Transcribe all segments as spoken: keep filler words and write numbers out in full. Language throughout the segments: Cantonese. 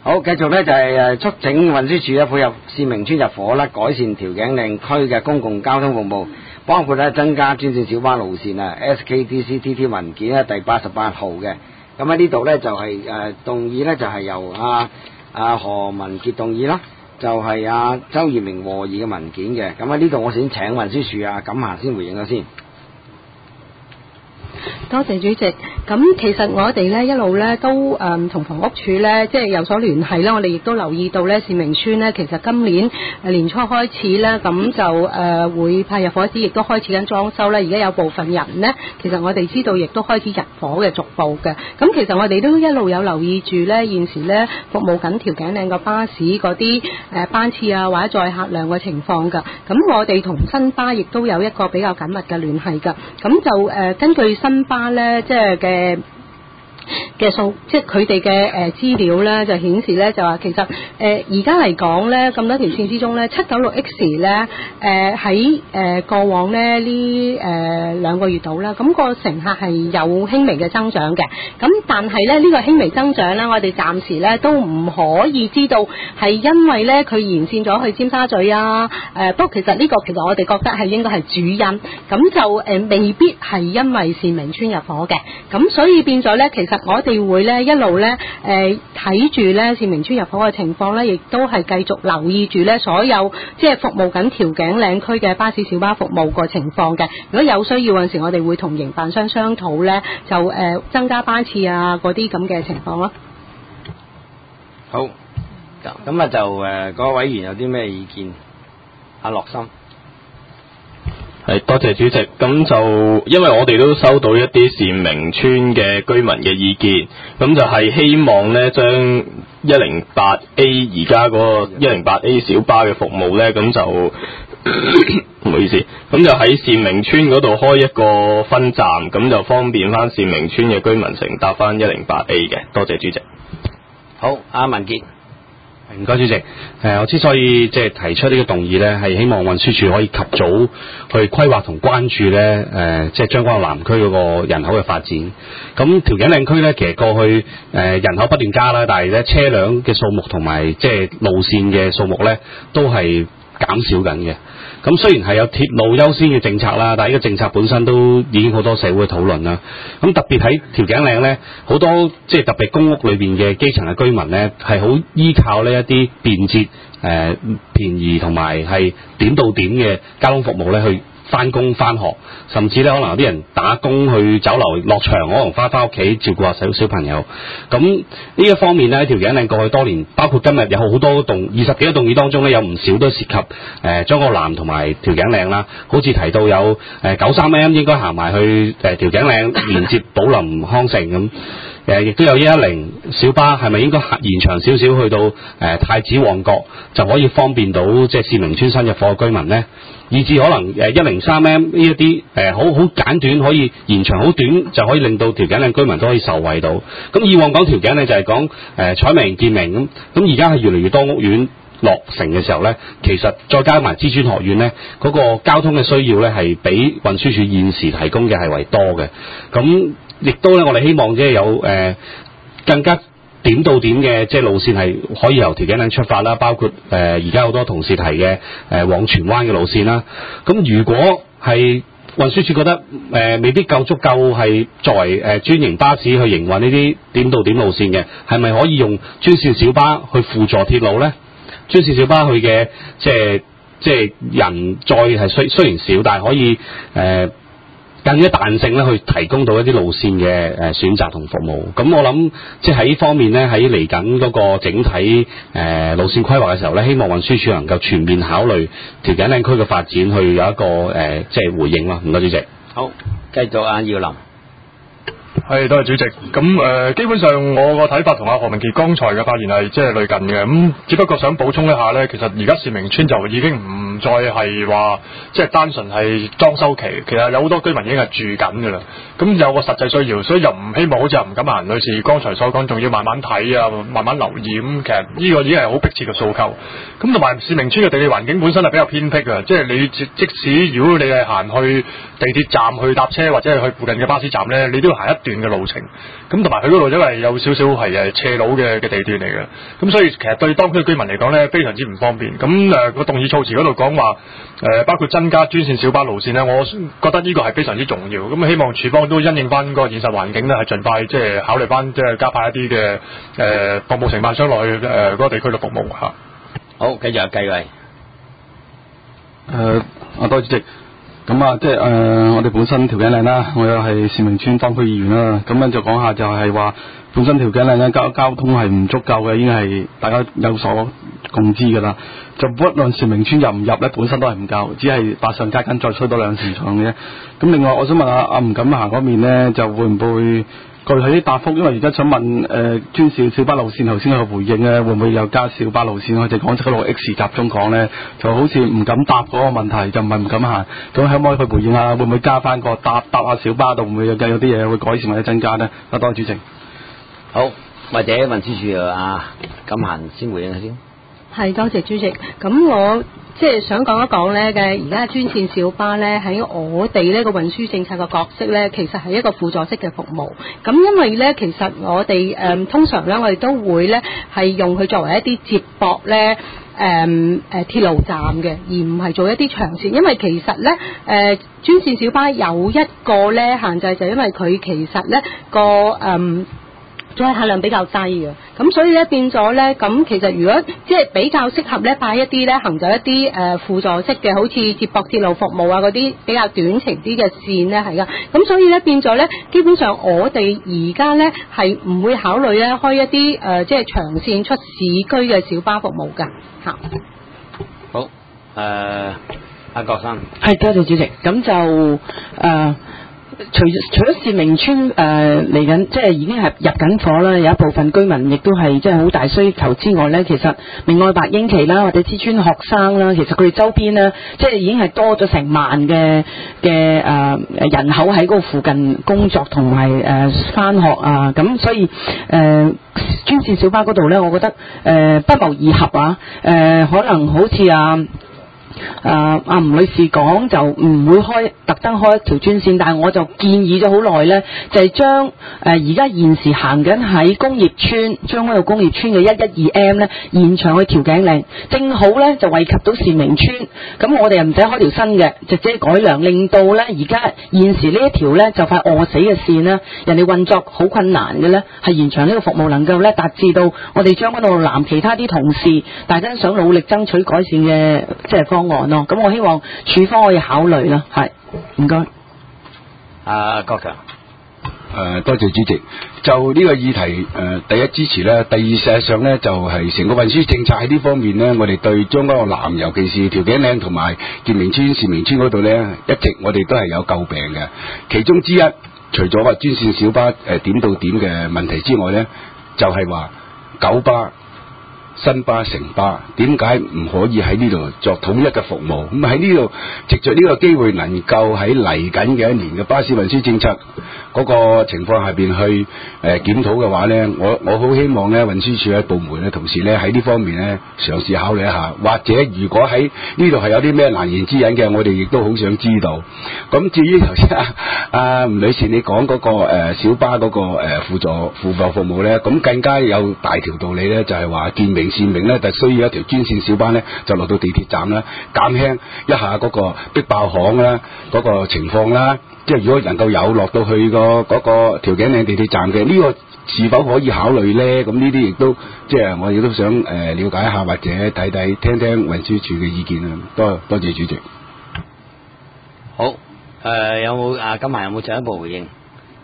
好，繼續咧就係誒促請運輸署咧配合善明邨入伙啦，改善調景嶺區嘅公共交通服務，包括咧增加專線小巴路線啊 ，S K D C T T 文件咧第八十八號嘅。咁喺呢度咧就係、是、誒、呃、動議咧就係、是、由阿阿、啊、何文傑動議啦，就係、是、阿、啊、周業明和議嘅文件嘅。咁喺呢度我先請運輸署啊錦霞先回應咗先。 多謝主席。咁其實我哋咧一路咧都誒同房屋署咧即係有所聯繫啦。我哋亦都留意到咧善明邨咧其實今年誒年初開始咧咁就誒、呃、會派入伙紙，亦都開始緊裝修咧。而家有部分人咧，其實我哋知道亦都開始入伙嘅逐步嘅。咁其實我哋都一路有留意住咧現時咧服務緊調景嶺個巴士嗰啲誒班次啊或者載客量嘅情況㗎。咁我哋同新巴亦都有一個比較緊密嘅聯繫㗎。咁就誒、呃、根據新巴咧即係嘅嘅數，即係佢哋嘅誒資料咧，就顯示咧就話其實誒而家嚟講咧咁多條線之中咧，七九六 X 咧誒喺誒過往咧呢誒兩個月度啦，咁、那個乘客係有輕微嘅增長嘅。咁但係咧呢、這個輕微增長咧，我哋暫時咧都唔可以知道係因為咧佢延線咗去尖沙咀啊。誒、呃、不過其實呢個其實我哋覺得係應該係主因，咁就誒、呃、未必係因為善明邨入伙嘅。咁所以變咗咧，其實我哋會咧一路咧誒睇住咧善明邨入伙嘅情況咧，亦都係繼續留意住咧所有即係服務緊調景嶺區嘅巴士小巴服務個情況嘅。如果有需要嗰陣時，我哋會同營辦商商討咧，就誒、呃、增加班次啊嗰啲咁嘅情況咯。 好，咁啊就誒各位委員有啲咩意見？阿樂心。 係，多謝主席。咁就因為我哋都收到一啲善明邨嘅居民嘅意見，咁就係希望咧將一零八 A 而家嗰個一零八 A 小巴嘅服務咧，咁就唔好意思，咁就喺善明邨嗰度開一個分站，咁就方便翻善明邨嘅居民乘搭翻一零八 A 嘅。多謝主席。 好，阿文傑。 唔該主席，誒、呃、我之所以即係提出呢個動議呢，係希望運輸署可以及早去規劃同關注呢，誒、呃、即係將軍澳南區嗰個人口嘅發展。咁調景嶺區呢，其實過去誒、呃、人口不斷加啦，但係咧車輛嘅數目同埋即係路線嘅數目呢，都係減少緊嘅。咁雖然係有鐵路優先嘅政策啦，但係呢個政策本身都已經好多社會嘅討論啦。咁特別喺調景嶺呢，好多即係特別公屋裏邊嘅基層嘅居民呢，係好依靠呢一啲便捷、誒、呃、便宜同埋係點到點嘅交通服務呢去翻工翻學，甚至咧可能有啲人打工去酒樓落場，可能翻翻屋企照顧下小小朋友。咁呢一方面咧，調景嶺過去多年，包括今日有好多動二十幾個動議當中咧，有唔少都涉及誒將軍澳南同埋調景嶺啦。好似提到有誒九三 M 應該行埋去誒調景嶺連接寶林康城咁。誒，亦都有一一零小巴，係咪應該延長少少去到誒、呃、太子旺角，就可以方便到即係善明邨新入伙嘅居民呢？以至可能誒一零三 M 呢一啲誒好好簡短可以延長好短，就可以令到調景嶺居民都可以受惠到。咁以往講調景嶺就係講誒彩明見明咁，咁而家係越嚟越多屋苑落成嘅時候呢，其實再加埋知專學院呢，嗰、那個交通嘅需要呢，係比運輸署現時提供嘅係為多嘅。咁亦都咧，我哋希望即係有誒、呃、更加點到點嘅即係路線係可以由調景嶺出發啦，包括誒而家好多同事提嘅誒、呃、往荃灣嘅路線啦。咁如果係運輸署覺得誒、呃、未必夠足夠係作為誒、呃、專營巴士去營運呢啲點到點路線嘅，係咪可以用專線小巴去輔助鐵路咧？專線小巴去嘅即係即係人載係雖雖然少，但係可以誒。呃更加彈性咧，去提供到一啲路線嘅誒選擇同服務。咁我諗，即係喺呢方面咧，喺嚟緊嗰個整體誒、呃、路線規劃嘅時候咧，希望運輸署能夠全面考慮調景嶺區嘅發展，去有一個誒、呃、即係回應咯。唔該，主席。 好，繼續阿耀林。 係，多謝主席。咁誒、呃，基本上我個睇法同阿何文傑剛才嘅發言係即係類近嘅。咁只不過想補充一下咧，其實而家善明邨就已經唔唔再係話即係單純係裝修期，其實有好多居民已經係住緊㗎啦。咁有個實際需要，所以又唔希望好似吳錦嫻女士剛才所講，仲要慢慢睇啊，慢慢留意。咁其實呢個已經係好迫切嘅訴求。咁同埋士明村嘅地理環境本身係比較偏僻嘅，即係你即即使如果你係行去地鐵站去搭車，或者係去附近嘅巴士站咧，你都要行一段嘅路程。咁同埋佢嗰度因為有少少係誒斜路嘅嘅地段嚟嘅，咁所以其實對當區居民嚟講咧非常之唔方便。咁誒個動議措辭嗰度講話誒包括增加專線小巴路線咧，我覺得呢個係非常之重要。咁希望署方都因應翻個現實環境咧，係盡快即係考慮翻即係加派一啲嘅誒服務承辦商落去誒嗰個地區嘅服務嚇。 好，繼續有繼位。 誒，啊多謝主席。咁啊，即係誒、呃，我哋本身條頸嶺啦，我又係士明村當區議員啦。咁樣就講下就係話，本身條頸嶺咧交交通係唔足夠嘅，已經係大家有所共知㗎啦。就不論士明村入唔入咧，本身都係唔夠，只係百上加緊再吹多兩時長嘅啫。咁另外，我想問下阿吳錦嫻嗰邊咧，就會唔會具體啲答覆？因為而家想問誒專線小巴路線，頭先佢回應咧，會唔會有加小巴路線？我哋廣州路 X 集中講咧，就好似唔敢答嗰個問題，就唔係唔敢行。咁可唔可以去回應下？會唔會加翻個搭搭下小巴度？會唔會有有啲嘢會改善或者增加咧？啊，多謝主席。 好，或者運輸署啊錦嫻先回應下先。 係，多謝主席。咁我即係想講一講咧嘅，而家專線小巴咧喺我哋呢個運輸政策嘅角色咧，其實係一個輔助式嘅服務。咁因為咧，其實我哋誒、呃、通常咧，我哋都會咧係用佢作為一啲接駁咧誒誒鐵路站嘅，而唔係做一啲長線。因為其實咧誒、呃、專線小巴有一個咧限制，就係因為佢其實咧個誒。呃載客量比較低嘅，咁所以咧變咗咧，咁其實如果即係比較適合咧派一啲咧行走一啲誒輔助式嘅，好似接駁鐵路服務啊嗰啲比較短程啲嘅線咧係噶，咁所以咧變咗咧，基本上我哋而家咧係唔會考慮咧開一啲誒、呃、即係長線出市區嘅小巴服務㗎嚇。 好，誒、呃、阿郭生， 係多謝主席，咁就誒。呃除除咗士明村誒嚟緊，即係已經係入緊伙啦，有一部分居民亦都係即係好大需求之外咧，其實明愛白英旗啦，或者知村學生啦，其實佢哋周邊咧，即係已經係多咗成萬嘅嘅誒人口喺嗰個附近工作同埋誒返學啊，咁所以誒、呃、專線小巴嗰度咧，我覺得誒、呃、不謀而合啊，誒、呃、可能好似啊。誒阿吳女士講就唔會開特登開一條專線，但係我就建議咗好耐呢，就係將誒而家現時行緊喺工業村將軍澳工業村嘅一一二 M 呢延長去調景嶺，正好呢就惠及到士明村。咁我哋又唔使開條新嘅，就即係改良，令到呢而家現時呢一條呢就快餓死嘅線呢，人哋運作好困難嘅呢，係延長呢個服務，能夠呢達至到我哋將軍澳南其他啲同事，大家想努力爭取改善嘅即係方案咯。咁我希望署方可以考慮啦，係唔該。 阿郭強。 誒、呃，多謝主席。就呢個議題，誒、呃，第一支持咧，第二事實上咧，就係、是、成個運輸政策喺呢方面咧，我哋對將軍澳南，尤其是調景嶺同埋建明村、士明村嗰度咧，一直我哋都係有詬病嘅。其中之一，除咗話專線小巴誒、呃、點到點嘅問題之外咧，就係、是、話九巴、新巴、城巴點解唔可以喺呢度作統一嘅服務？咁喺呢度藉着呢個機會，能夠喺嚟緊嘅一年嘅巴士運輸政策嗰個情況下邊去誒檢討嘅話呢，我我好希望呢運輸署嘅部門咧，同時呢喺呢方面呢嘗試考慮一下，或者如果喺呢度係有啲咩難言之隱嘅，我哋亦都好想知道。咁至於頭先啊阿吳女士你講嗰個誒小巴嗰個誒輔助輔助服務呢，咁更加有大條道理呢，就係話建明市民咧，就需要一條專線小巴咧，就落到地鐵站啦，減輕一下嗰個逼爆巷啦，嗰、嗰個情況啦。即係如果能夠有落到去個嗰個調景嶺地鐵站嘅，呢、呢個是否可以考慮咧？咁呢啲亦都即係我亦都想誒、呃、了解一下，或者睇睇聽聽運輸署嘅意見啊。多多謝主席。 好，誒、呃、有冇啊？今日有冇進一步回應？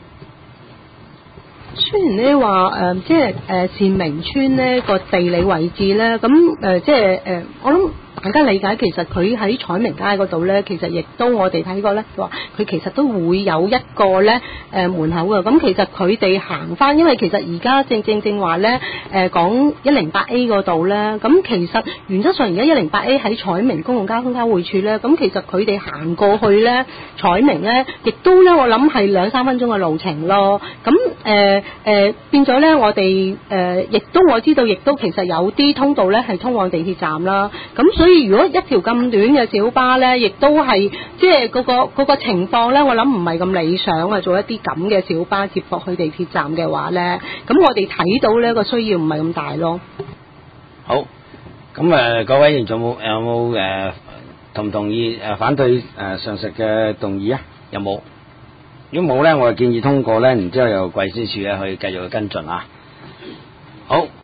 雖然咧話誒，即係誒善明村呢個地理位置咧，咁誒、呃、即係誒、呃，我諗大家理解，其實佢喺彩明街嗰度咧，其實亦都我哋睇過咧，話佢其實都會有一個咧誒、呃、門口嘅。咁其實佢哋行翻，因為其實而家正正正話咧誒講一零八 A 嗰度咧，咁其實原則上而家一零八 A 喺彩明公共交通交匯處咧，咁其實佢哋行過去咧彩明咧，亦都咧我諗係兩三分鐘嘅路程咯。咁誒誒變咗咧，我哋誒亦都我知道，亦都其實有啲通道咧係通往地鐵站啦。咁所以如果一條咁短嘅小巴咧，亦都係即係嗰個嗰個情況咧，我諗唔係咁理想啊。做一啲咁嘅小巴接駁去地鐵站嘅話咧，咁我哋睇到咧個需要唔係咁大咯。 好，咁誒、呃、各位仲有冇有冇誒、呃、同唔同意誒、呃、反對誒、呃、上述嘅動議啊？有冇？如果冇咧，我就建議通過咧，然之後由貴司處咧去繼續去跟進啊。好。